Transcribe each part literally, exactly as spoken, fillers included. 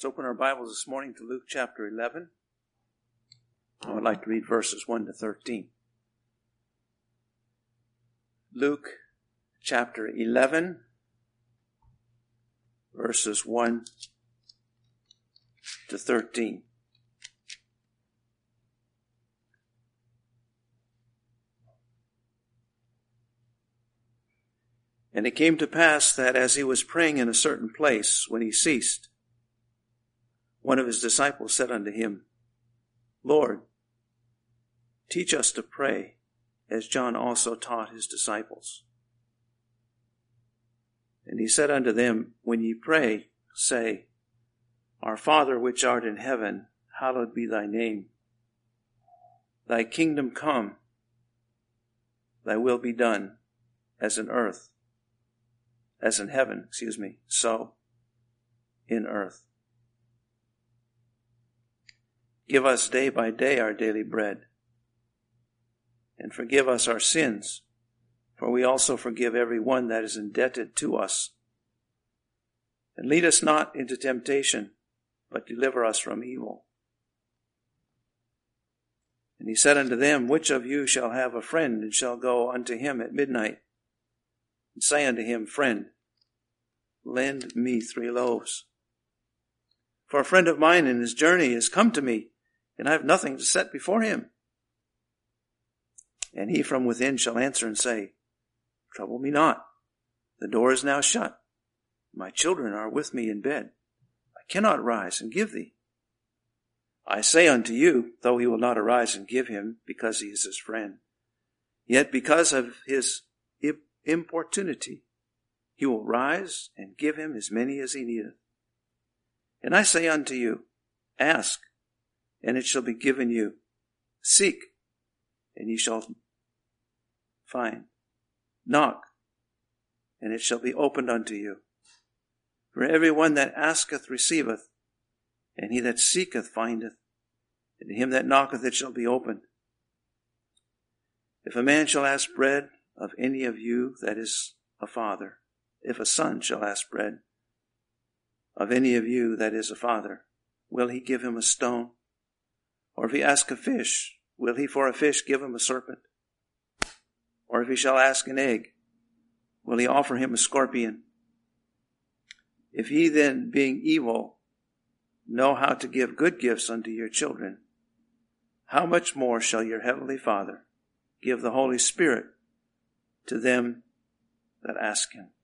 Let's open our Bibles this morning to Luke chapter eleven. I would like to read verses one to thirteen. Luke chapter eleven, verses one to thirteen. And it came to pass that as he was praying in a certain place, when he ceased, one of his disciples said unto him, Lord, teach us to pray, as John also taught his disciples. And he said unto them, When ye pray, say, Our Father which art in heaven, hallowed be thy name. Thy kingdom come, thy will be done, as in earth, as in heaven, excuse me, so in earth. Give us day by day our daily bread, and forgive us our sins, for we also forgive every one that is indebted to us. And lead us not into temptation, but deliver us from evil. And he said unto them, Which of you shall have a friend, and shall go unto him at midnight, and say unto him, Friend, lend me three loaves? For a friend of mine in his journey is come to me, and I have nothing to set before him. And he from within shall answer and say, Trouble me not, the door is now shut. My children are with me in bed. I cannot rise and give thee. I say unto you, though he will not arise and give him, because he is his friend, yet because of his importunity, he will rise and give him as many as he needeth. And I say unto you, Ask, and it shall be given you. Seek, and ye shall find. Knock, and it shall be opened unto you. For every one that asketh receiveth, and he that seeketh findeth, and to him that knocketh it shall be opened. If a man shall ask bread of any of you that is a father, if a son shall ask bread of any of you that is a father, will he give him a stone? Or if he ask a fish, will he for a fish give him a serpent? Or if he shall ask an egg, will he offer him a scorpion? If ye then, being evil, know how to give good gifts unto your children, how much more shall your heavenly Father give the Holy Spirit to them that ask him?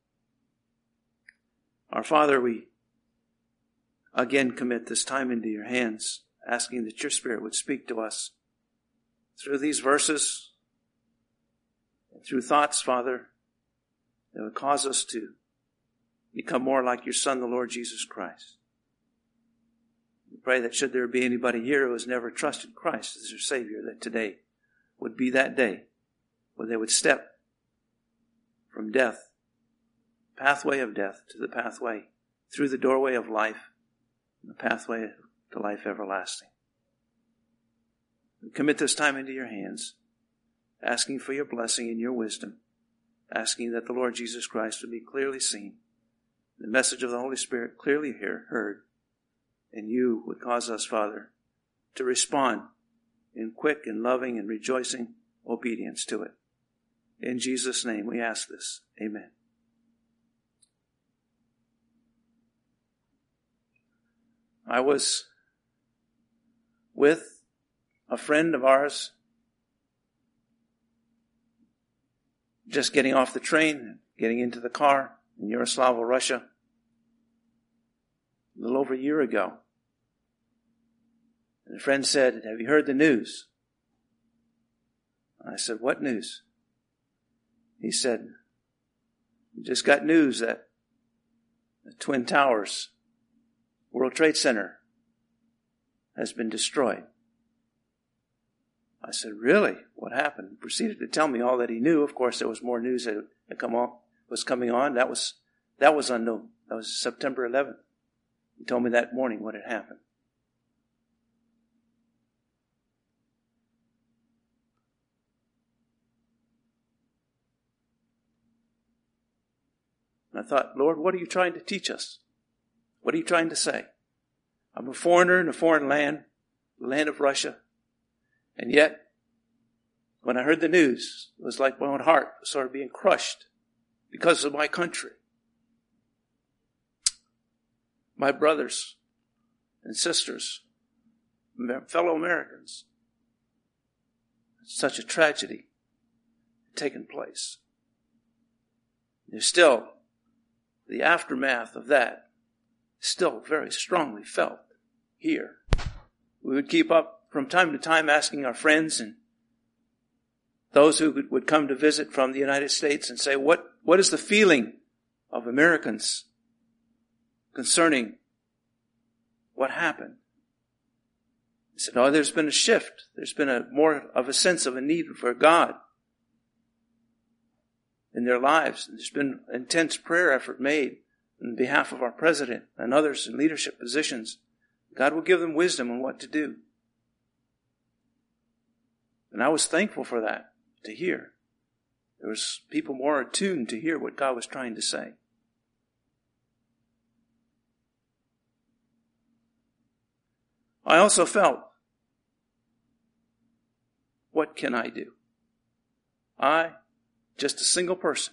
Our Father, we again commit this time into your hands, asking that your Spirit would speak to us through these verses and through thoughts, Father, that would cause us to become more like your Son, the Lord Jesus Christ. We pray that should there be anybody here who has never trusted Christ as their Savior, that today would be that day when they would step from death, pathway of death, to the pathway through the doorway of life, the pathway to life everlasting. We commit this time into your hands, asking for your blessing and your wisdom, asking that the Lord Jesus Christ would be clearly seen, the message of the Holy Spirit clearly hear, heard, and you would cause us, Father, to respond in quick and loving and rejoicing obedience to it. In Jesus' name we ask this. Amen. I was with a friend of ours just getting off the train, getting into the car in Yaroslavl, Russia, a little over a year ago. And a friend said, Have you heard the news? I said, What news? He said, We just got news that the Twin Towers, World Trade Center, has been destroyed. I said, Really? What happened? He proceeded to tell me all that he knew. Of course, there was more news that had come on, was coming on. That was that was unknown. That was September eleventh. He told me that morning what had happened. And I thought, Lord, what are you trying to teach us? What are you trying to say? I'm a foreigner in a foreign land, the land of Russia. And yet, when I heard the news, it was like my own heart was sort of being crushed because of my country. My brothers and sisters, fellow Americans, such a tragedy had taken place. There's still the aftermath of that, still very strongly felt here. We would keep up from time to time asking our friends and those who would come to visit from the United States and say, what, what is the feeling of Americans concerning what happened? He said, oh, there's been a shift. There's been a more of a sense of a need for God in their lives. There's been intense prayer effort made on behalf of our president and others in leadership positions. God will give them wisdom on what to do. And I was thankful for that, to hear. There was people more attuned to hear what God was trying to say. I also felt, what can I do? I, just a single person.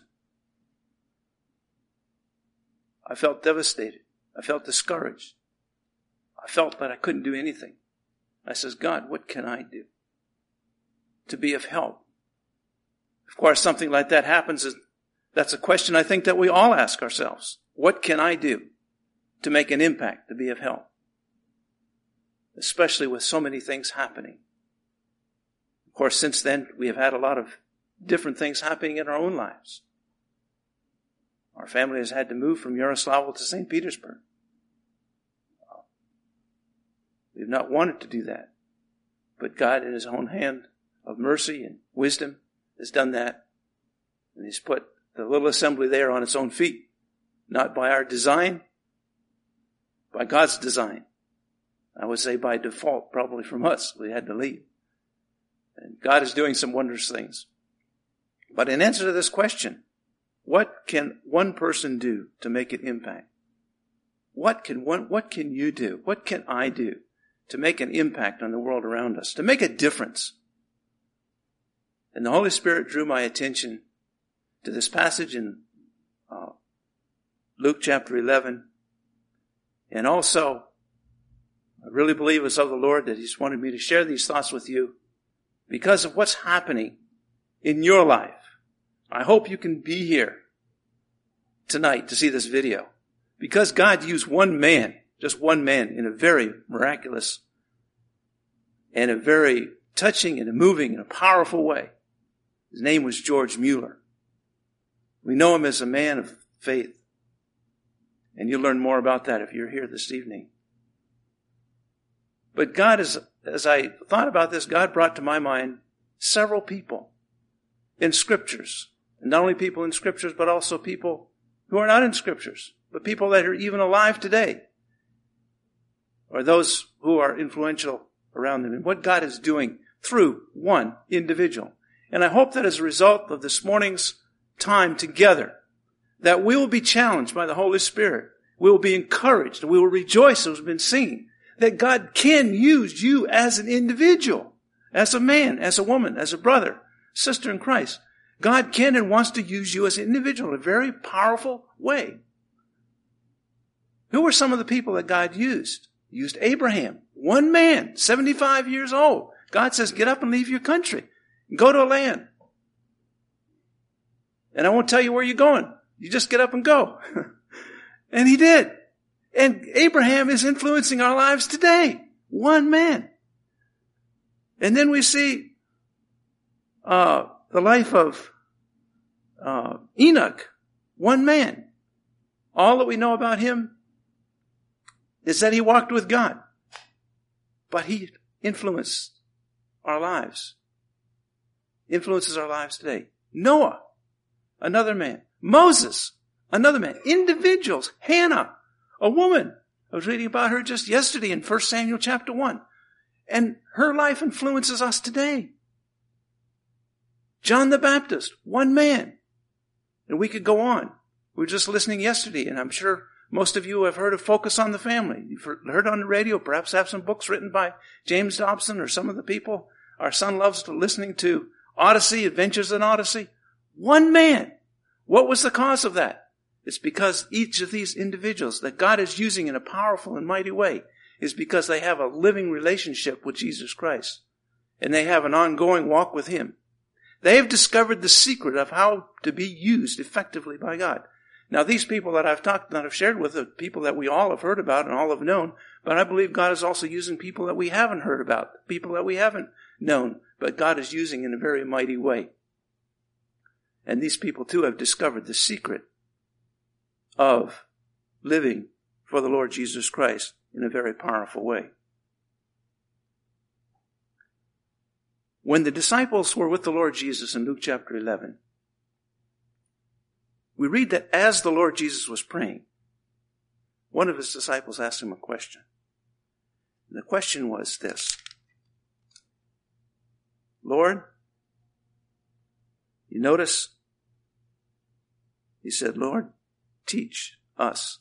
I felt devastated. I felt discouraged. I felt that I couldn't do anything. I says, God, what can I do to be of help? Of course, something like that happens. That's a question I think that we all ask ourselves. What can I do to make an impact, to be of help? Especially with so many things happening. Of course, since then, we have had a lot of different things happening in our own lives. Our family has had to move from Yaroslavl to Saint Petersburg. We've not wanted to do that. But God, in His own hand of mercy and wisdom, has done that. And He's put the little assembly there on its own feet. Not by our design, by God's design. I would say by default, probably from us. We had to leave. And God is doing some wondrous things. But in answer to this question, what can one person do to make an impact? What can one, what can you do? What can I do to make an impact on the world around us? To make a difference? And the Holy Spirit drew my attention to this passage in uh, Luke chapter eleven. And also, I really believe it's of the Lord that He's wanted me to share these thoughts with you because of what's happening in your life. I hope you can be here tonight to see this video because God used one man, just one man, in a very miraculous and a very touching and a moving and a powerful way. His name was George Mueller. We know him as a man of faith. And you'll learn more about that if you're here this evening. But God, is, as I thought about this, God brought to my mind several people in Scriptures. And not only people in Scriptures, but also people who are not in Scriptures, but people that are even alive today. Or those who are influential around them. And what God is doing through one individual. And I hope that as a result of this morning's time together, that we will be challenged by the Holy Spirit. We will be encouraged. And we will rejoice, as we've been singing, that God can use you as an individual, as a man, as a woman, as a brother, sister in Christ. God can and wants to use you as an individual in a very powerful way. Who were some of the people that God used? He used Abraham, one man, seventy-five years old. God says, get up and leave your country. Go to a land. And I won't tell you where you're going. You just get up and go. And he did. And Abraham is influencing our lives today. One man. And then we see uh, the life of uh, Enoch. One man. All that we know about him is that he walked with God. But he influenced our lives. Influences our lives today. Noah, another man. Moses, another man. Individuals. Hannah, a woman. I was reading about her just yesterday in First Samuel chapter one. And her life influences us today. John the Baptist, one man. And we could go on. We were just listening yesterday, and I'm sure Most of you have heard of Focus on the Family. You've heard on the radio, perhaps have some books written by James Dobson or some of the people. Our son loves listening to Odyssey, Adventures in Odyssey. One man. What was the cause of that? It's because each of these individuals that God is using in a powerful and mighty way is because they have a living relationship with Jesus Christ. And they have an ongoing walk with Him. They have discovered the secret of how to be used effectively by God. Now, these people that I've talked, that I've shared with, are people that we all have heard about and all have known, but I believe God is also using people that we haven't heard about, people that we haven't known, but God is using in a very mighty way. And these people too have discovered the secret of living for the Lord Jesus Christ in a very powerful way. When the disciples were with the Lord Jesus in Luke chapter eleven, we read that as the Lord Jesus was praying, one of his disciples asked him a question. And the question was this: Lord, you notice, he said, Lord, teach us.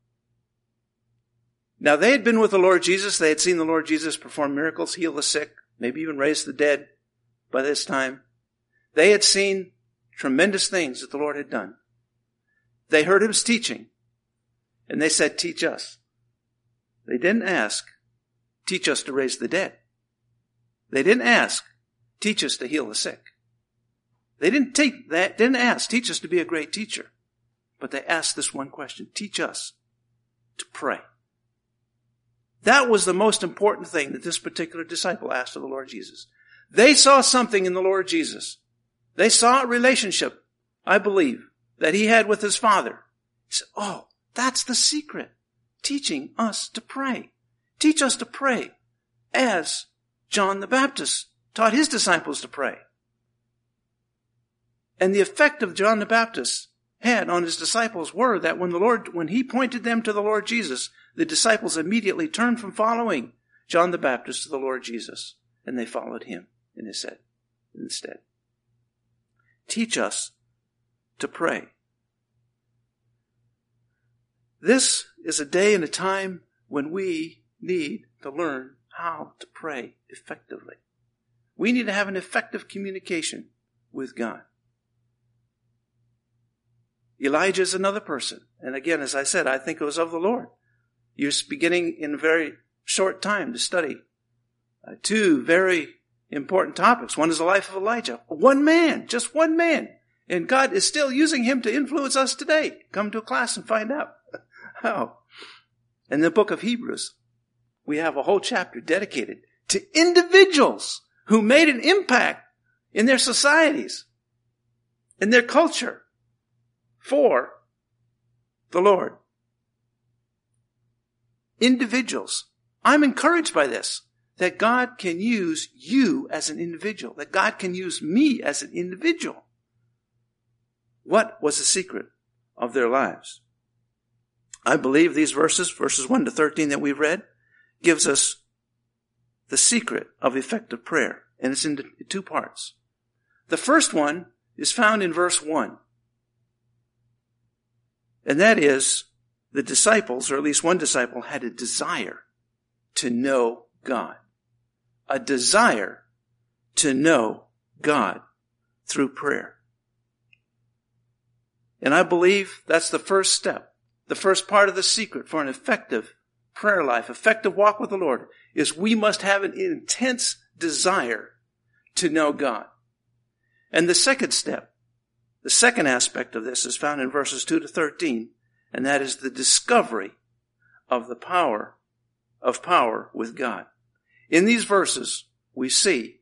Now they had been with the Lord Jesus. They had seen the Lord Jesus perform miracles, heal the sick, maybe even raise the dead by this time. They had seen tremendous things that the Lord had done. They heard his teaching, and they said, teach us. They didn't ask, teach us to raise the dead. They didn't ask, teach us to heal the sick. They didn't take that, didn't ask, teach us to be a great teacher. But they asked this one question: teach us to pray. That was the most important thing that this particular disciple asked of the Lord Jesus. They saw something in the Lord Jesus. They saw a relationship, I believe, that he had with his Father. He said, oh, that's the secret. Teaching us to pray. Teach us to pray as John the Baptist taught his disciples to pray. And the effect of John the Baptist had on his disciples were that when the Lord, when he pointed them to the Lord Jesus, the disciples immediately turned from following John the Baptist to the Lord Jesus, and they followed him instead. Teach us to pray. This is a day and a time when we need to learn how to pray effectively. We need to have an effective communication with God. Elijah is another person. And again, as I said, I think it was of the Lord. You're beginning in a very short time to study uh, two very important topics. One is the life of Elijah. One man, just one man. And God is still using him to influence us today. Come to a class and find out how. In the book of Hebrews, we have a whole chapter dedicated to individuals who made an impact in their societies, in their culture, for the Lord. Individuals. I'm encouraged by this, that God can use you as an individual, that God can use me as an individual. What was the secret of their lives? I believe these verses, verses one to thirteen that we've read, gives us the secret of effective prayer. And it's in two parts. The first one is found in verse one. And that is, the disciples, or at least one disciple, had a desire to know God. A desire to know God through prayer. And I believe that's the first step. The first part of the secret for an effective prayer life, effective walk with the Lord, is we must have an intense desire to know God. And the second step, the second aspect of this is found in verses two to thirteen, and that is the discovery of the power of power with God. In these verses, we see,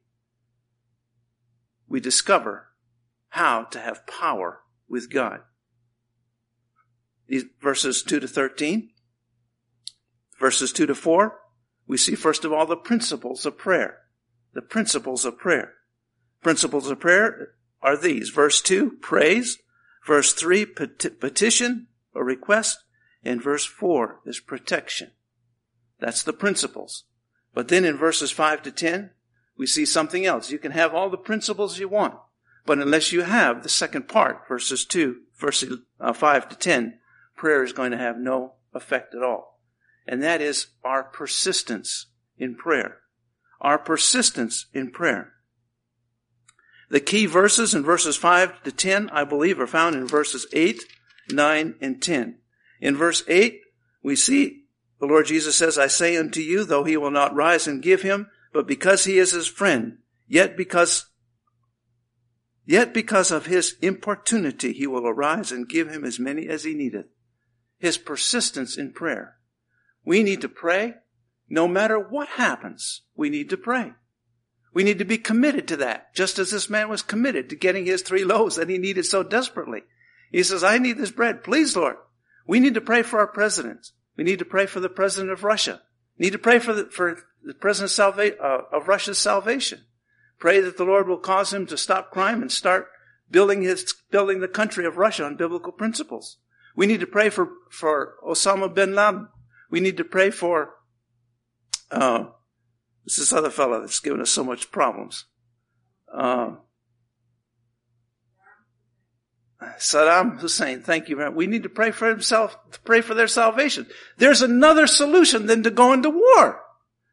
we discover how to have power with God. These verses two to thirteen, verses two to four, we see first of all the principles of prayer. The principles of prayer. Principles of prayer are these. Verse two, praise. Verse three, peti- petition or request. And verse four is protection. That's the principles. But then in verses five to ten, we see something else. You can have all the principles you want, but unless you have the second part, verses two, verses uh, five to ten, prayer is going to have no effect at all. And that is our persistence in prayer. Our persistence in prayer. The key verses in verses five to ten, I believe, are found in verses eight, nine, and ten. In verse eight, we see the Lord Jesus says, I say unto you, though he will not rise and give him, but because he is his friend, yet because Yet because of his importunity, he will arise and give him as many as he needeth. His persistence in prayer. We need to pray. No matter what happens, we need to pray. We need to be committed to that, just as this man was committed to getting his three loaves that he needed so desperately. He says, I need this bread. Please, Lord. We need to pray for our president. We need to pray for the president of Russia. We need to pray for the, for the president of, salva- uh, of Russia's salvation. Pray that the Lord will cause him to stop crime and start building his, building the country of Russia on biblical principles. We need to pray for, for Osama bin Laden. We need to pray for, uh, this this other fellow that's given us so much problems. Uh, Saddam Hussein, thank you very much. We need to pray for himself, pray for their salvation. There's another solution than to go into war.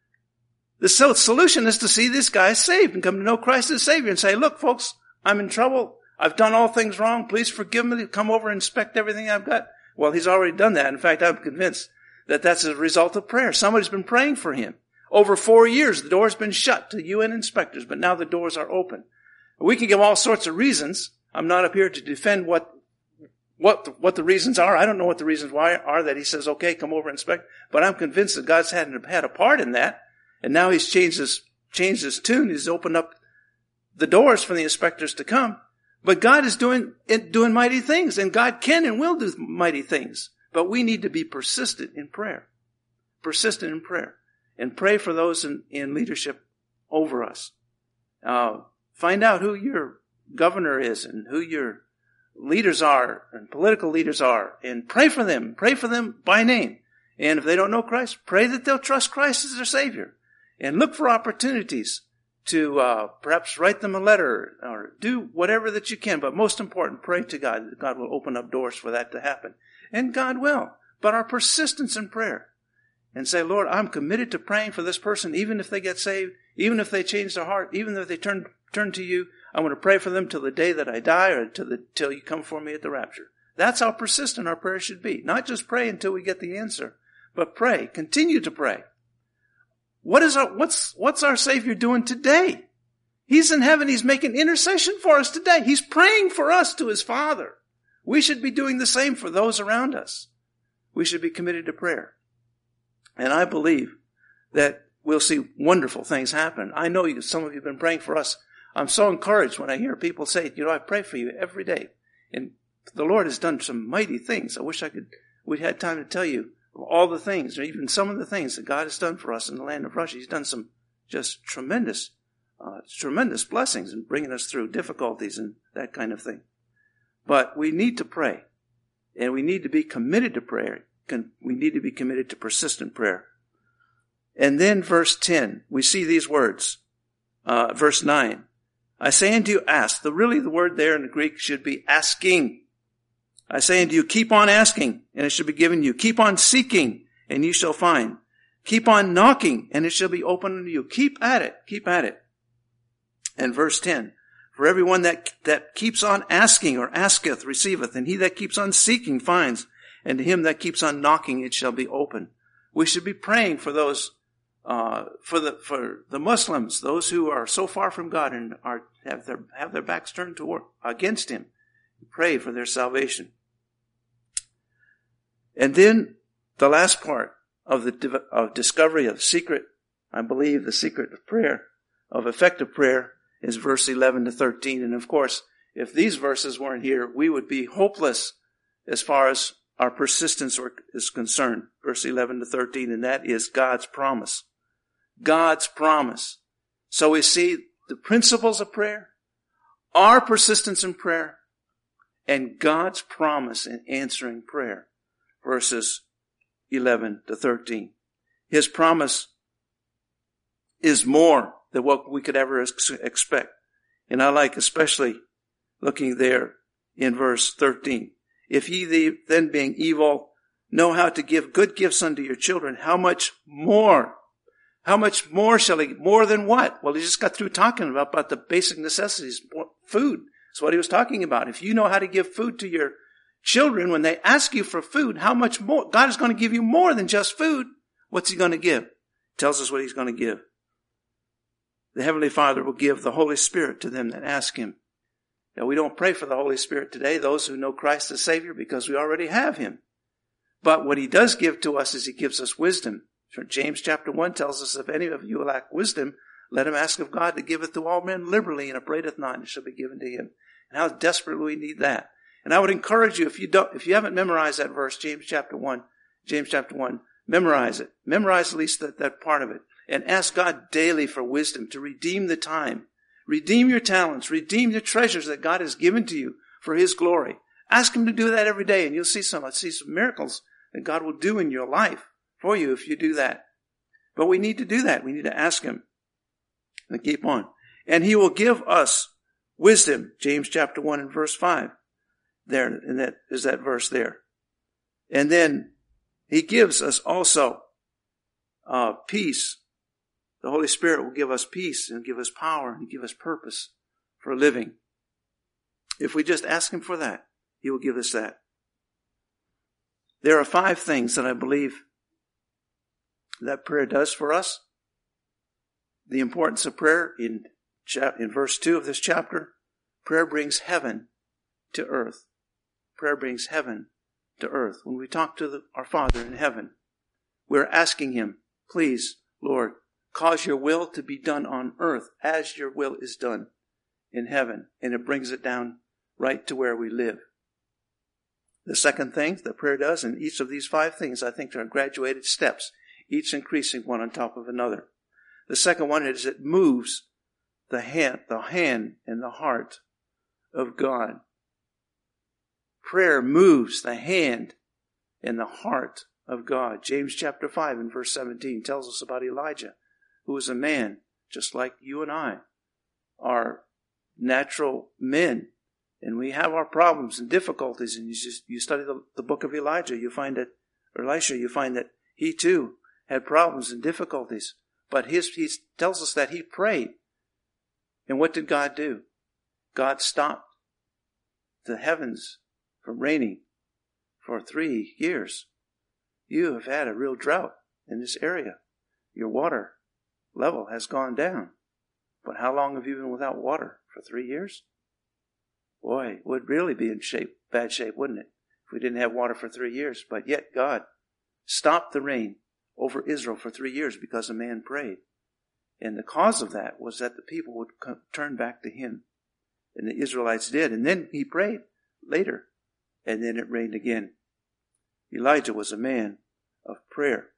The solution is to see this guy saved and come to know Christ as Savior and say, look, folks, I'm in trouble. I've done all things wrong. Please forgive me. Come over and inspect everything I've got. Well, he's already done that. In fact, I'm convinced that that's a result of prayer. Somebody's been praying for him. Over four years, the door's been shut to U N inspectors, but now the doors are open. We can give all sorts of reasons. I'm not up here to defend what what the, what the reasons are. I don't know what the reasons why are that he says, okay, come over and inspect. But I'm convinced that God's had, had a part in that. And now he's changed his, changed his tune. He's opened up the doors for the inspectors to come. But God is doing, doing mighty things, and God can and will do mighty things. But we need to be persistent in prayer. Persistent in prayer. And pray for those in, in leadership over us. Uh, find out who your governor is and who your leaders are and political leaders are, and pray for them. Pray for them by name. And if they don't know Christ, pray that they'll trust Christ as their Savior. And look for opportunities to uh, perhaps write them a letter or do whatever that you can. But most important, pray to God that God will open up doors for that to happen. And God will. But our persistence in prayer. And say, Lord, I'm committed to praying for this person, even if they get saved, even if they change their heart, even if they turn turn to you. I want to pray for them till the day that I die or till, the, till you come for me at the rapture. That's how persistent our prayer should be. Not just pray until we get the answer, but pray. Continue to pray. What is our, what's, what's our Savior doing today? He's in heaven. He's making intercession for us today. He's praying for us to his Father. We should be doing the same for those around us. We should be committed to prayer. And I believe that we'll see wonderful things happen. I know you, some of you have been praying for us. I'm so encouraged when I hear people say, you know, I pray for you every day. And the Lord has done some mighty things. I wish I could, we'd had time to tell you all the things, or even some of the things that God has done for us in the land of Russia. He's done some just tremendous, uh, tremendous blessings in bringing us through difficulties and that kind of thing. But we need to pray, and we need to be committed to prayer. We need to be committed to persistent prayer. And then verse ten, we see these words. Uh, verse nine, I say unto you, ask. The really the word there in the Greek should be asking. I say unto you, keep on asking, and it shall be given you. Keep on seeking, and you shall find. Keep on knocking, and it shall be opened unto you. Keep at it. Keep at it. And verse ten, for everyone that, that keeps on asking or asketh receiveth, and he that keeps on seeking finds, and to him that keeps on knocking it shall be open. We should be praying for those, uh, for the, for the Muslims, those who are so far from God and are, have their, have their backs turned toward, against him. Pray for their salvation. And then the last part of the of discovery of secret, I believe the secret of prayer, of effective prayer, is verse eleven to thirteen. And of course, if these verses weren't here, we would be hopeless as far as our persistence is concerned. Verse eleven to thirteen, and that is God's promise. God's promise. So we see the principles of prayer, our persistence in prayer, and God's promise in answering prayer. Verses eleven to thirteen. His promise is more than what we could ever ex- expect. And I like especially looking there in verse thirteen. If ye then being evil know how to give good gifts unto your children, how much more? How much more shall he, more than what? Well, he just got through talking about, about the basic necessities. Food is what he was talking about. If you know how to give food to your children, when they ask you for food, how much more? God is going to give you more than just food. What's he going to give? He tells us what he's going to give. The Heavenly Father will give the Holy Spirit to them that ask him. Now, we don't pray for the Holy Spirit today, those who know Christ as Savior, because we already have him. But what he does give to us is he gives us wisdom. James chapter one tells us, if any of you lack wisdom, let him ask of God to give it to all men liberally, and upbraideth not, and it shall be given to him. And how desperately we need that. And I would encourage you, if you don't, if you haven't memorized that verse, James chapter one, James chapter one, memorize it. Memorize at least that, that part of it. And ask God daily for wisdom to redeem the time. Redeem your talents. Redeem your treasures that God has given to you for his glory. Ask him to do that every day, and you'll see some, see some miracles that God will do in your life for you if you do that. But we need to do that. We need to ask him. And keep on. And he will give us wisdom. James chapter one and verse five. There, and that is that verse there. And then he gives us also uh, peace. The Holy Spirit will give us peace and give us power and give us purpose for living. If we just ask him for that, he will give us that. There are five things that I believe that prayer does for us. The importance of prayer in, chap- in verse two of this chapter, prayer brings heaven to earth. Prayer brings heaven to earth. When we talk to the, our Father in heaven, we're asking him, please, Lord, cause your will to be done on earth as your will is done in heaven. And it brings it down right to where we live. The second thing that prayer does, and each of these five things I think are graduated steps, each increasing one on top of another. The second one is it moves the hand, the hand and the heart of God. Prayer moves the hand and the heart of God. James chapter five and verse seventeen tells us about Elijah, who was a man just like you and I are natural men. And we have our problems and difficulties. And you just, you study the, the book of Elijah, you find that, or Elisha, you find that he too had problems and difficulties. But his, he tells us that he prayed. And what did God do? God stopped the heavens from raining for three years. You have had a real drought in this area. Your water level has gone down. But how long have you been without water? For three years? Boy, it would really be in shape, bad shape, wouldn't it? If we didn't have water for three years. But yet God stopped the rain over Israel for three years because a man prayed. And the cause of that was that the people would come, turn back to him. And the Israelites did. And then he prayed later. And then it rained again. Elijah was a man of prayer.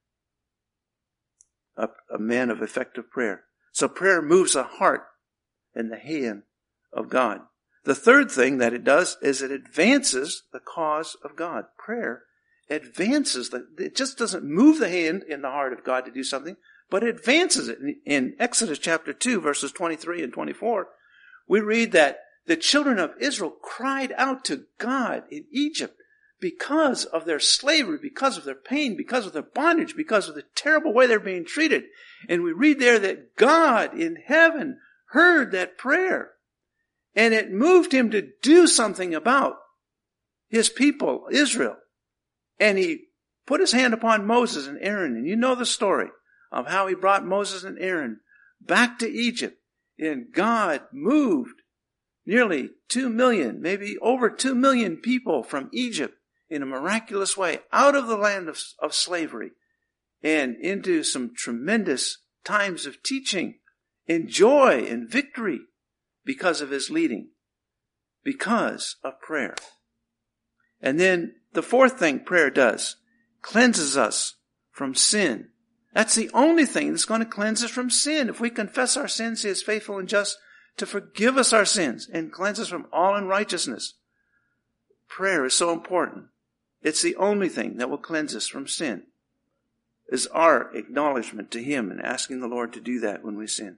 A, a man of effective prayer. So prayer moves the heart and the hand of God. The third thing that it does is it advances the cause of God. Prayer advances. The, it just doesn't move the hand in the heart of God to do something, but it advances it. In, in Exodus chapter two, verses twenty-three and twenty-four, we read that the children of Israel cried out to God in Egypt because of their slavery, because of their pain, because of their bondage, because of the terrible way they're being treated. And we read there that God in heaven heard that prayer. And it moved him to do something about his people, Israel. And he put his hand upon Moses and Aaron. And you know the story of how he brought Moses and Aaron back to Egypt. And God moved nearly two million, maybe over two million people from Egypt in a miraculous way out of the land of, of slavery and into some tremendous times of teaching and joy and victory. Because of his leading. Because of prayer. And then the fourth thing prayer does, cleanses us from sin. That's the only thing that's going to cleanse us from sin. If we confess our sins, he is faithful and just to forgive us our sins and cleanse us from all unrighteousness. Prayer is so important. It's the only thing that will cleanse us from sin. Is our acknowledgement to him and asking the Lord to do that when we sin.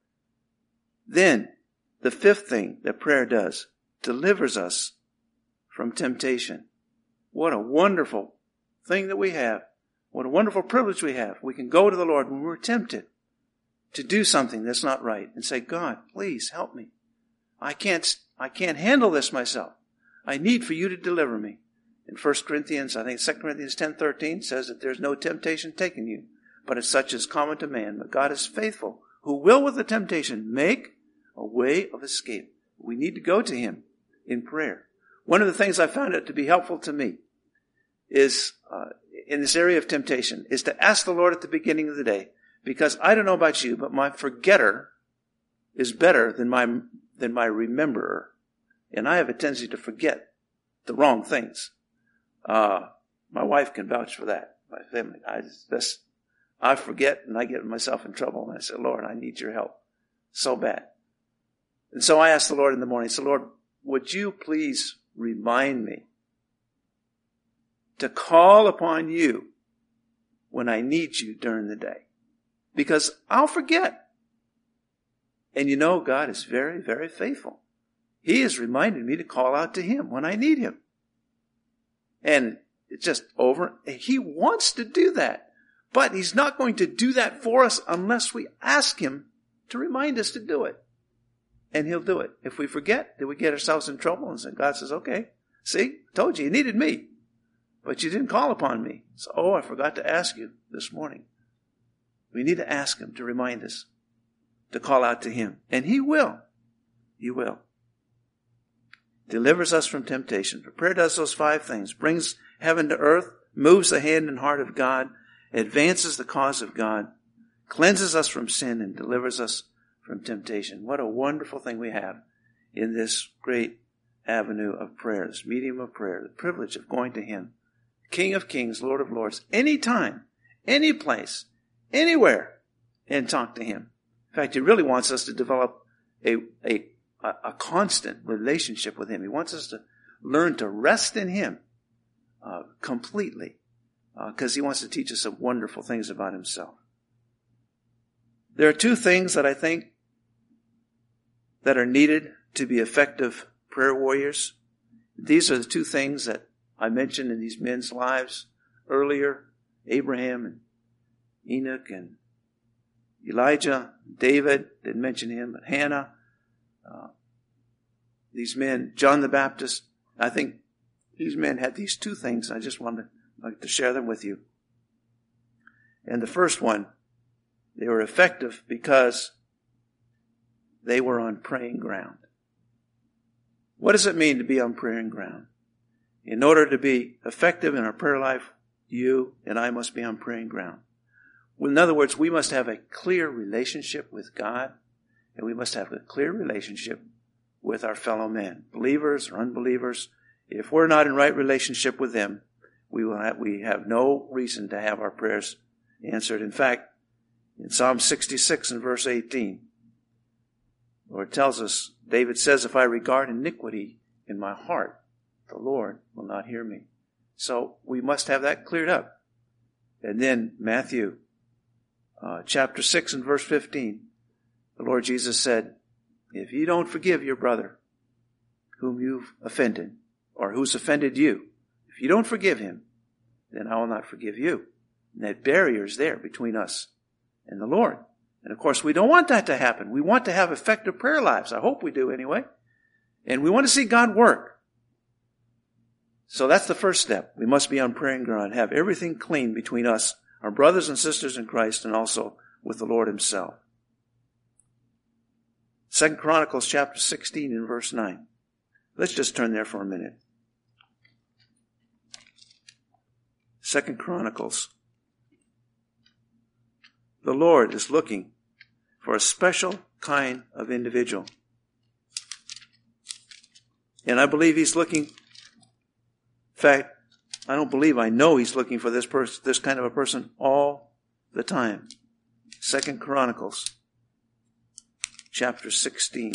Then, the fifth thing that prayer does, delivers us from temptation. What a wonderful thing that we have. What a wonderful privilege we have. We can go to the Lord when we're tempted to do something that's not right and say, God, please help me. I can't, I can't handle this myself. I need for you to deliver me. In First Corinthians, I think Second Corinthians ten thirteen says that there's no temptation taken you, but it's such as common to man. But God is faithful, who will with the temptation make a way of escape. We need to go to him in prayer. One of the things I found it to be helpful to me is, uh, in this area of temptation, is to ask the Lord at the beginning of the day, because I don't know about you, but my forgetter is better than my, than my rememberer. And I have a tendency to forget the wrong things. Uh, my wife can vouch for that. My family, I just, I forget and I get myself in trouble. And I say, Lord, I need your help so bad. And so I asked the Lord in the morning, I said, Lord, would you please remind me to call upon you when I need you during the day? Because I'll forget. And you know, God is very, very faithful. He has reminded me to call out to him when I need him. And it's just over. He wants to do that. But he's not going to do that for us unless we ask him to remind us to do it. And he'll do it. If we forget, then we get ourselves in trouble. And God says, okay, see, told you, you needed me. But you didn't call upon me. So, oh, I forgot to ask you this morning. We need to ask him to remind us to call out to him. And he will. He will. Delivers us from temptation. For prayer does those five things. Brings heaven to earth. Moves the hand and heart of God. Advances the cause of God. Cleanses us from sin and delivers us from temptation. What a wonderful thing we have in this great avenue of prayer, this medium of prayer, the privilege of going to him, King of kings, Lord of lords, anytime, any place, anywhere, and talk to him. In fact, he really wants us to develop a, a, a constant relationship with him. He wants us to learn to rest in him uh, completely, because uh, he wants to teach us some wonderful things about himself. There are two things that I think that are needed to be effective prayer warriors. These are the two things that I mentioned in these men's lives earlier. Abraham and Enoch and Elijah, David, didn't mention him, but Hannah. Uh, these men, John the Baptist, I think these men had these two things. I just wanted like to share them with you. And the first one, they were effective because they were on praying ground. What does it mean to be on praying ground? In order to be effective in our prayer life, you and I must be on praying ground. In other words, we must have a clear relationship with God, and we must have a clear relationship with our fellow men, believers or unbelievers. If we're not in right relationship with them, we will have, we have no reason to have our prayers answered. In fact, in Psalm sixty-six and verse eighteen, the Lord tells us, David says, if I regard iniquity in my heart, the Lord will not hear me. So we must have that cleared up. And then Matthew uh, chapter six and verse fifteen, the Lord Jesus said, if you don't forgive your brother whom you've offended, or who's offended you, if you don't forgive him, then I will not forgive you. And that barrier is there between us and the Lord. And of course, we don't want that to happen. We want to have effective prayer lives. I hope we do anyway. And we want to see God work. So that's the first step. We must be on praying ground, have everything clean between us, our brothers and sisters in Christ, and also with the Lord himself. Second Chronicles chapter sixteen and verse nine. Let's just turn there for a minute. Second Chronicles. The Lord is looking for a special kind of individual. And I believe he's looking, in fact, I don't believe, I know he's looking for this person, this kind of a person all the time. Second Chronicles chapter sixteen.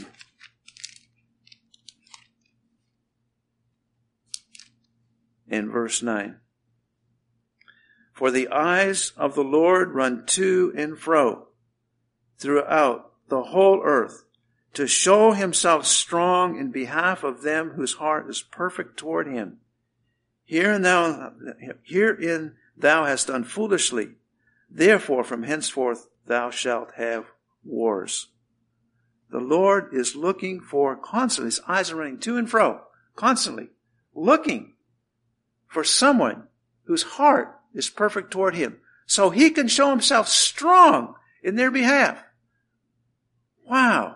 And verse nine. For the eyes of the Lord run to and fro throughout the whole earth to show himself strong in behalf of them whose heart is perfect toward him. Herein thou, herein thou hast done foolishly. Therefore from henceforth thou shalt have wars. The Lord is looking for constantly, his eyes are running to and fro, constantly, looking for someone whose heart is perfect toward him, so he can show himself strong in their behalf. Wow.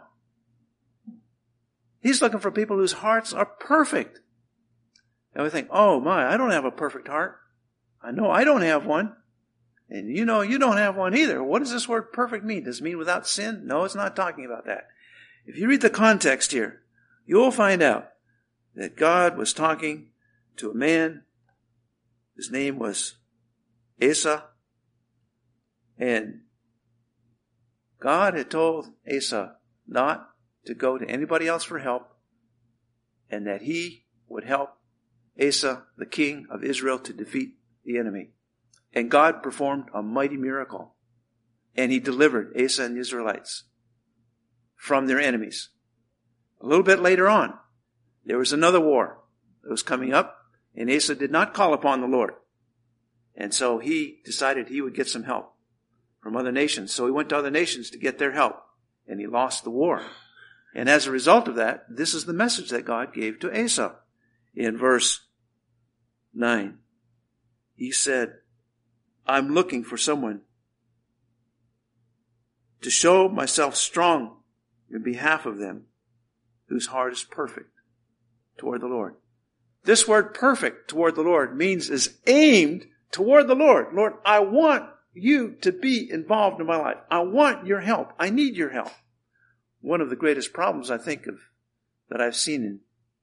He's looking for people whose hearts are perfect. And we think, oh my, I don't have a perfect heart. I know I don't have one. And you know you don't have one either. What does this word perfect mean? Does it mean without sin? No, it's not talking about that. If you read the context here, you'll find out that God was talking to a man. His name was Asa. And God had told Asa not to go to anybody else for help, and that he would help Asa, the king of Israel, to defeat the enemy. And God performed a mighty miracle. And he delivered Asa and the Israelites from their enemies. A little bit later on, there was another war that was coming up, and Asa did not call upon the Lord. And so he decided he would get some help from other nations. So he went to other nations to get their help, and he lost the war. And as a result of that, this is the message that God gave to Asa. In verse nine, he said, I'm looking for someone to show myself strong in behalf of them whose heart is perfect toward the Lord. This word perfect toward the Lord means is aimed toward the Lord. Lord, I want you to be involved in my life. I want your help. I need your help. One of the greatest problems I think of that I've seen in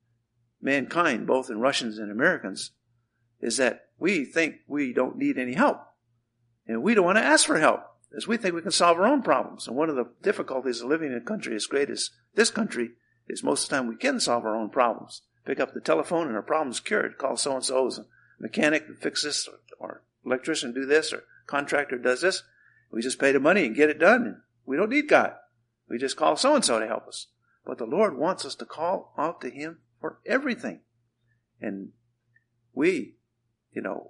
mankind, both in Russians and Americans, is that we think we don't need any help. And we don't want to ask for help, as we think we can solve our own problems. And one of the difficulties of living in a country as great as this country is most of the time we can solve our own problems. Pick up the telephone and our problem's cured. Call so-and-so as a mechanic to fix this, or, or electrician do this, or contractor does this. We just pay the money and get it done. And we don't need God. We just call so-and-so to help us. But the Lord wants us to call out to him for everything. And we, you know,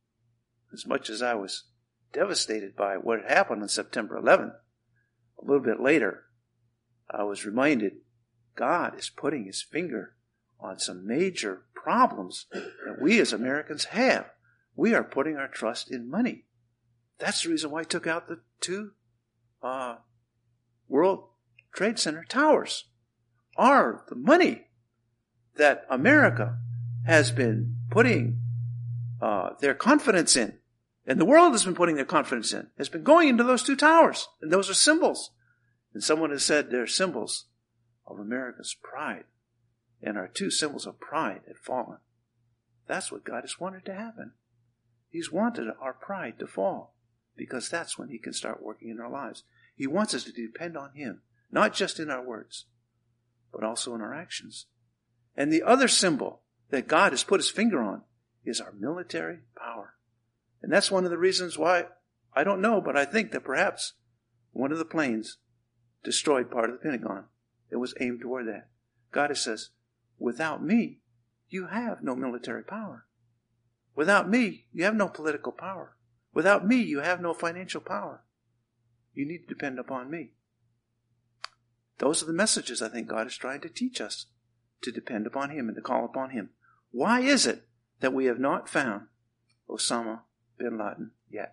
as much as I was devastated by what had happened on September eleventh, a little bit later, I was reminded God is putting his finger on some major problems that we as Americans have. We are putting our trust in money. That's the reason why I took out the two uh, World Trade Center towers. Are the money that America has been putting uh, their confidence in, and the world has been putting their confidence in, has been going into those two towers. And those are symbols. And someone has said they're symbols of America's pride. And our two symbols of pride had fallen. That's what God has wanted to happen. He's wanted our pride to fall, because that's when he can start working in our lives. He wants us to depend on him, not just in our words, but also in our actions. And the other symbol that God has put his finger on is our military power. And that's one of the reasons why, I don't know, but I think that perhaps one of the planes destroyed part of the Pentagon. It was aimed toward that. God says, without me, you have no military power. Without me, you have no political power. Without me, you have no financial power. You need to depend upon me. Those are the messages I think God is trying to teach us, to depend upon him and to call upon him. Why is it that we have not found Osama bin Laden yet?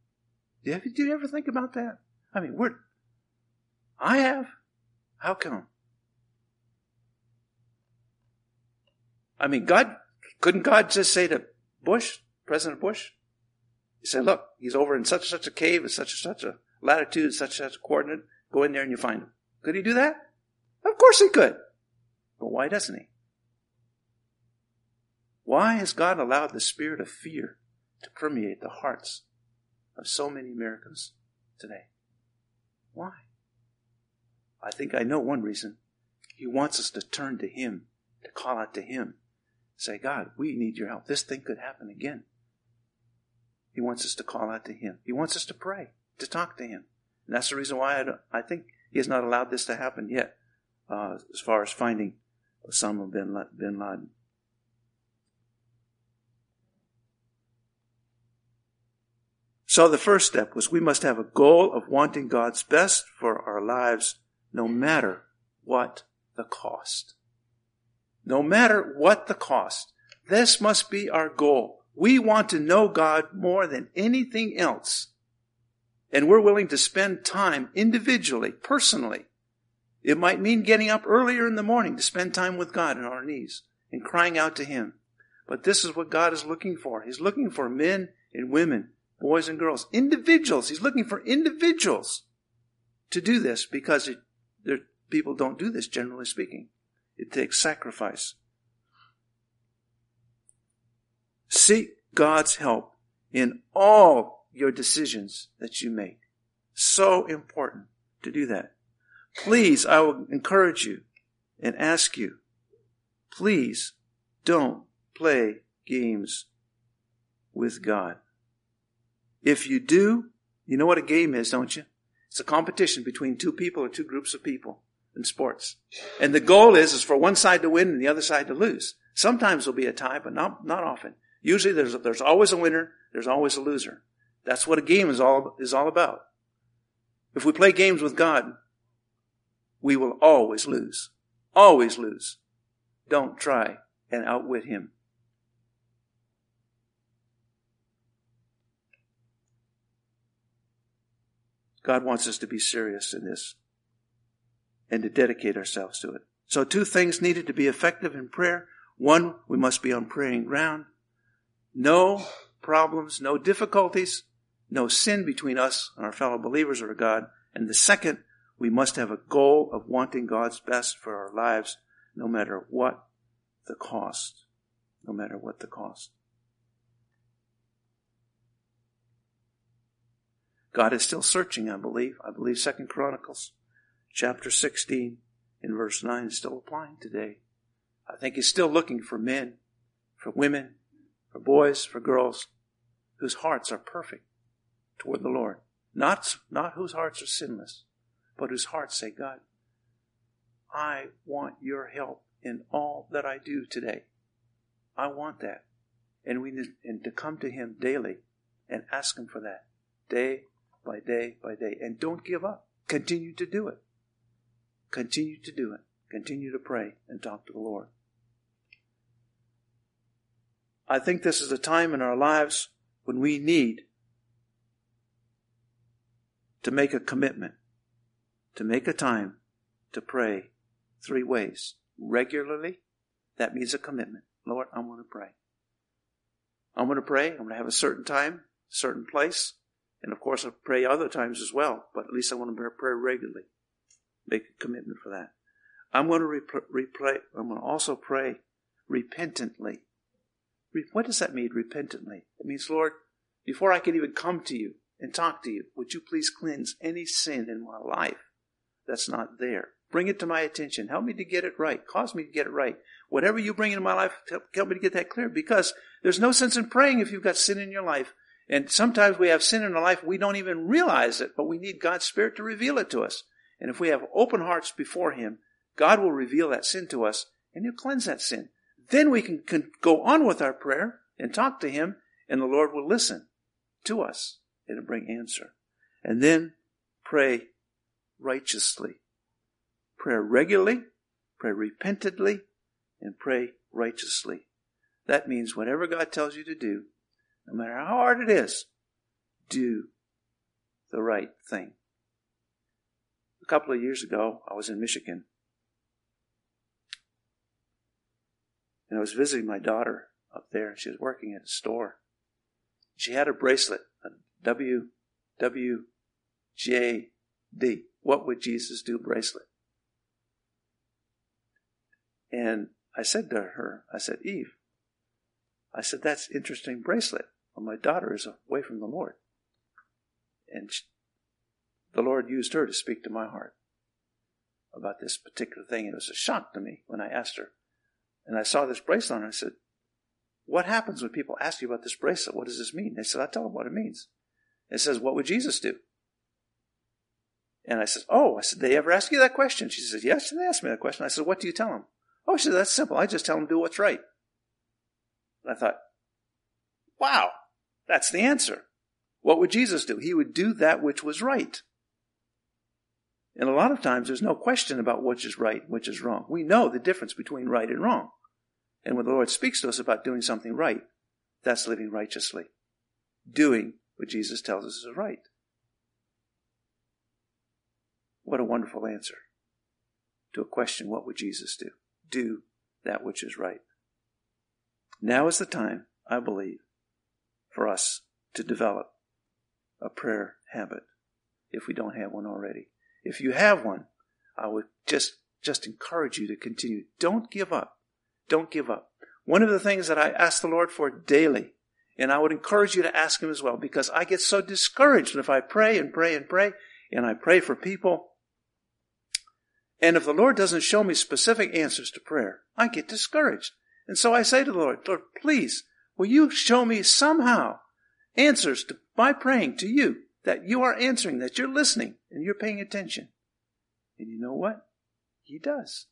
Do you, do you ever think about that? I mean, we're, I have. How come? I mean, God, couldn't God just say to Bush, President Bush, he said, look, he's over in such and such a cave, at such and such a latitude, such and such a coordinate, go in there and you find him. Could he do that? Of course he could. But why doesn't he? Why has God allowed the spirit of fear to permeate the hearts of so many Americans today? Why? I think I know one reason. He wants us to turn to him, to call out to him. Say, God, we need your help. This thing could happen again. He wants us to call out to him. He wants us to pray, to talk to him. And that's the reason why I, don't, I think he has not allowed this to happen yet, uh, as far as finding Osama bin Laden. So the first step was we must have a goal of wanting God's best for our lives, no matter what the cost. No matter what the cost. This must be our goal. We want to know God more than anything else. And we're willing to spend time individually, personally. It might mean getting up earlier in the morning to spend time with God on our knees and crying out to Him. But this is what God is looking for. He's looking for men and women, boys and girls, individuals. He's looking for individuals to do this because it, there, people don't do this, generally speaking. It takes sacrifice. Seek God's help in all your decisions that you make. So important to do that. Please, I will encourage you and ask you, please don't play games with God. If you do, you know what a game is, don't you? It's a competition between two people or two groups of people in sports. And the goal is, is for one side to win and the other side to lose. Sometimes there'll be a tie, but not, not often. Usually there's, there's always a winner, there's always a loser. That's what a game is all, is all about. If we play games with God, we will always lose. Always lose. Don't try and outwit Him. God wants us to be serious in this and to dedicate ourselves to it. So two things needed to be effective in prayer. One, we must be on praying ground. No problems, no difficulties, no sin between us and our fellow believers or God. And the second, we must have a goal of wanting God's best for our lives, no matter what the cost. No matter what the cost. God is still searching, I believe. I believe Second Chronicles chapter sixteen in verse nine is still applying today. I think He's still looking for men, for women, for boys, for girls, whose hearts are perfect toward the Lord. Not, not whose hearts are sinless, but whose hearts say, God, I want your help in all that I do today. I want that. And we need and to come to Him daily and ask Him for that. Day by day by day. And don't give up. Continue to do it. Continue to do it. Continue to pray and talk to the Lord. I think this is a time in our lives when we need to make a commitment, to make a time to pray three ways. Regularly, that means a commitment. Lord, I'm going to pray. I'm going to pray. I'm going to have a certain time, certain place. And of course, I'll pray other times as well. But at least I want to pray regularly. Make a commitment for that. I'm going to replay. I'm going to also pray repentantly. What does that mean, repentantly? It means, Lord, before I can even come to you and talk to you, would you please cleanse any sin in my life that's not there? Bring it to my attention. Help me to get it right. Cause me to get it right. Whatever you bring into my life, help me to get that clear. Because there's no sense in praying if you've got sin in your life. And sometimes we have sin in our life, we don't even realize it, but we need God's Spirit to reveal it to us. And if we have open hearts before Him, God will reveal that sin to us, and He'll cleanse that sin. Then we can, can go on with our prayer and talk to Him, and the Lord will listen to us and bring answer. And then pray righteously. Pray regularly, pray repentantly, and pray righteously. That means whatever God tells you to do, no matter how hard it is, do the right thing. A couple of years ago, I was in Michigan. And I was visiting my daughter up there. She was working at a store. She had a bracelet, a W W J D. What would Jesus do bracelet? And I said to her, I said, Eve, I said, that's an interesting bracelet. Well, my daughter is away from the Lord. And she, the Lord used her to speak to my heart about this particular thing. It was a shock to me when I asked her. And I saw this bracelet on her. I said, what happens when people ask you about this bracelet? What does this mean? They said, I'll tell them what it means. It says, what would Jesus do? And I said, oh, I said, they ever ask you that question? She said, yes, they asked me that question. I said, what do you tell them? Oh, she said, that's simple. I just tell them to do what's right. And I thought, wow, that's the answer. What would Jesus do? He would do that which was right. And a lot of times there's no question about which is right and which is wrong. We know the difference between right and wrong. And when the Lord speaks to us about doing something right, that's living righteously. Doing what Jesus tells us is right. What a wonderful answer to a question, what would Jesus do? Do that which is right. Now is the time, I believe, for us to develop a prayer habit if we don't have one already. If you have one, I would just, just encourage you to continue. Don't give up. Don't give up. One of the things that I ask the Lord for daily, and I would encourage you to ask Him as well, because I get so discouraged if I pray and pray and pray, and I pray for people, and if the Lord doesn't show me specific answers to prayer, I get discouraged. And so I say to the Lord, Lord, please, will you show me somehow answers to my praying to you, that you are answering, that you're listening, and you're paying attention. And you know what? He does.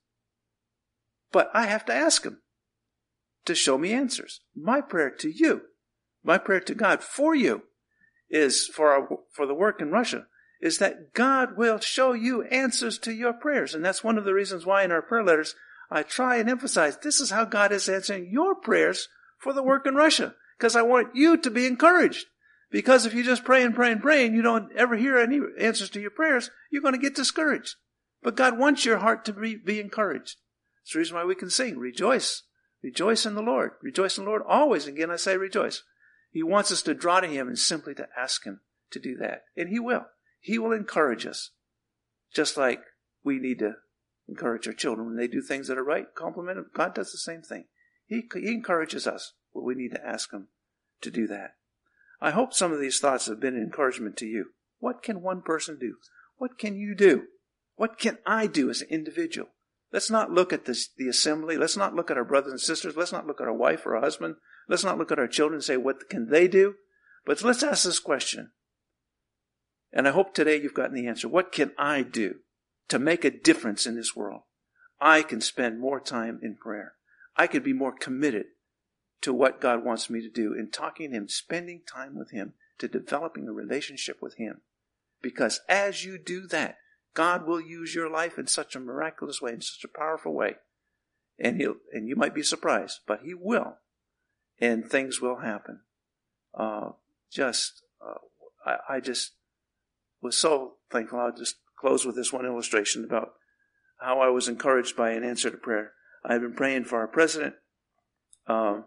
But I have to ask Him to show me answers. My prayer to you, my prayer to God for you, is for our, for the work in Russia, is that God will show you answers to your prayers. And that's one of the reasons why in our prayer letters, I try and emphasize this is how God is answering your prayers for the work in Russia. Because I want you to be encouraged. Because if you just pray and pray and pray and you don't ever hear any answers to your prayers, you're going to get discouraged. But God wants your heart to be, be encouraged. That's the reason why we can sing, rejoice. Rejoice in the Lord. Rejoice in the Lord always. Again, I say rejoice. He wants us to draw to Him and simply to ask Him to do that. And He will. He will encourage us. Just like we need to encourage our children when they do things that are right. Compliment them. God does the same thing. He, he encourages us, but we need to ask Him to do that. I hope some of these thoughts have been an encouragement to you. What can one person do? What can you do? What can I do as an individual? Let's not look at this, the assembly. Let's not look at our brothers and sisters. Let's not look at our wife or our husband. Let's not look at our children and say, what can they do? But let's ask this question. And I hope today you've gotten the answer. What can I do to make a difference in this world? I can spend more time in prayer. I could be more committed to what God wants me to do in talking to Him, spending time with Him, to developing a relationship with Him. Because as you do that, God will use your life in such a miraculous way, in such a powerful way. And He'll, and you might be surprised, but He will. And things will happen. Uh, just, uh, I, I just was so thankful. I'll just close with this one illustration about how I was encouraged by an answer to prayer. I've been praying for our president. Um,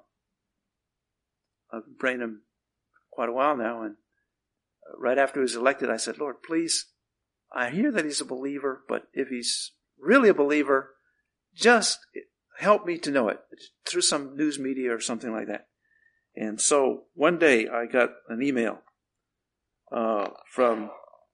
I've been praying him quite a while now, and right after he was elected, I said, Lord, please, I hear that he's a believer, but if he's really a believer, just help me to know it through some news media or something like that. And so one day I got an email uh, from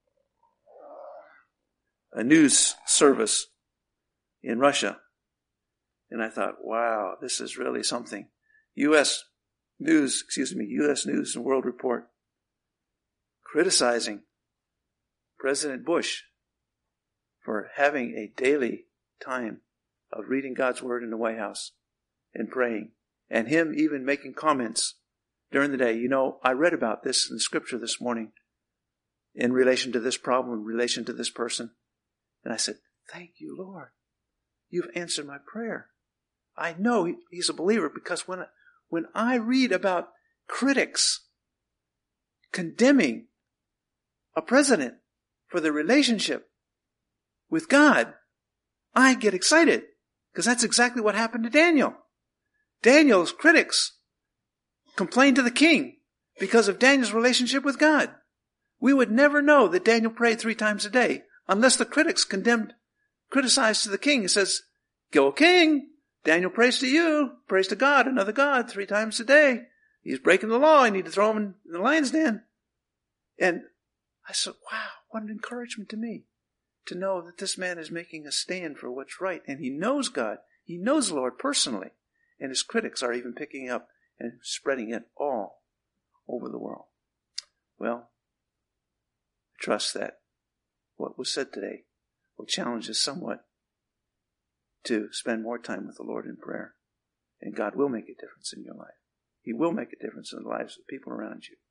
a news service in Russia. And I thought, wow, this is really something. U S News, excuse me, U S News and World Report criticizing President Bush for having a daily time of reading God's Word in the White House and praying, and him even making comments during the day. You know, I read about this in the Scripture this morning in relation to this problem, in relation to this person. And I said, thank you, Lord. You've answered my prayer. I know he's a believer because when, when I read about critics condemning a president for the relationship with God, I get excited because that's exactly what happened to Daniel. Daniel's critics complained to the king because of Daniel's relationship with God. We would never know that Daniel prayed three times a day unless the critics condemned, criticized to the king. He says, go king, Daniel prays to you, prays to God, another God, three times a day. He's breaking the law. I need to throw him in the lion's den. And I said, wow, what an encouragement to me to know that this man is making a stand for what's right. And he knows God. He knows the Lord personally. And his critics are even picking up and spreading it all over the world. Well, I trust that what was said today will challenge us somewhat to spend more time with the Lord in prayer. And God will make a difference in your life. He will make a difference in the lives of people around you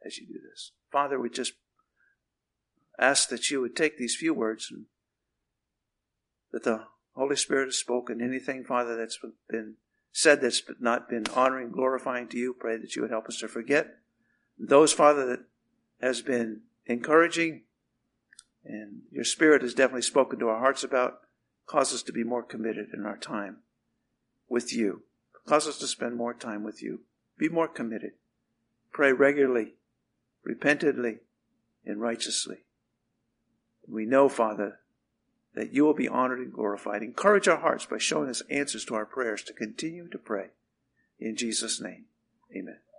as you do this. Father, we just ask that you would take these few words and that the Holy Spirit has spoken. Anything, Father, that's been said that's not been honoring, glorifying to you, pray that you would help us to forget. Those, Father, that has been encouraging and your Spirit has definitely spoken to our hearts about, cause us to be more committed in our time with you. Cause us to spend more time with you. Be more committed. Pray regularly, repentantly, and righteously. We know, Father, that you will be honored and glorified. Encourage our hearts by showing us answers to our prayers to continue to pray. In Jesus' name, amen.